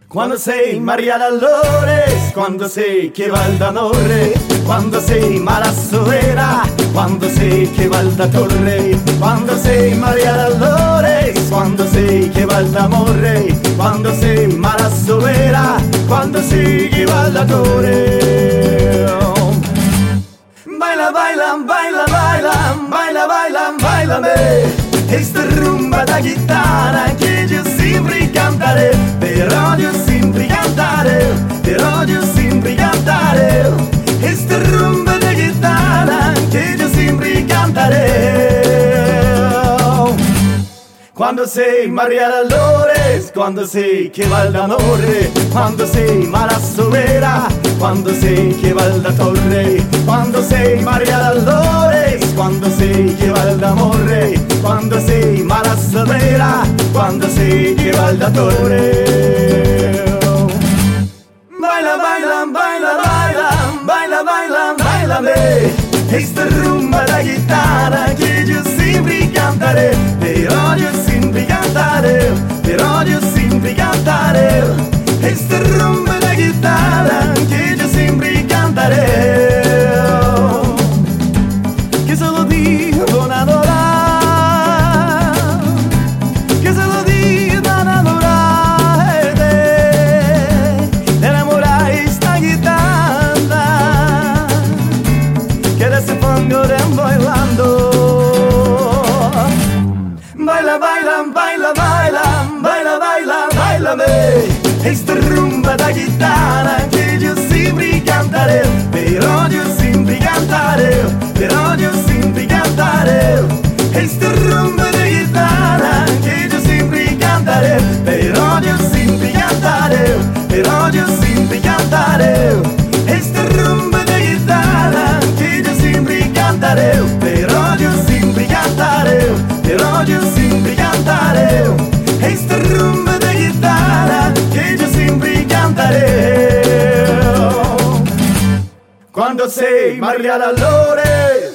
Quando sei Maria Dolores, quando sei che val d'amore, quando sei Malassovera, quando sei che val da torre, quando sei Maria Dolores, quando sei che val d'amore, quando sei Malassovera, quando sei che val da torre. Baila, baila, baila, baila, baila, baila, baila me. Esta rumba da chitarra che io sempre cantare, però io sempre cantare, però io sempre cantare. Esta rumba da chitarra che io sempre cantare. Quando sei Maria Dolores, quando sei che val d'amore, quando sei Malassovera, quando sei che val da torre, quando sei Maria Dolores, quando sei che val d'amore, quando sei Malassovera, quando sei che val da torre. Baila, baila, baila, baila, baila, baila, baila me. Esta rumba da chitarra che io sempre cantare, però io sempre cantare, però io sempre cantare. Esta rumba da chitarra che io sempre cantare. Che se lo dico innamorare, che se lo dico innamorare te innamorai sta chitarra che adesso pongo bailando. Baila, baila, baila, baila, baila, baila, baila me. Esta rumba da chitarra che io sempre cantare, però io sempre cantare, però io sempre cantare. Esta rumba da chitarra che io sempre cantare, però io sempre cantare, però io sempre cantare. Esta rumba da chitarra che io sempre cantare, però io sempre cantare, però io sempre cantare. Esta rumba da chitarra che io sempre cantare. Quando sei Maria Dolores.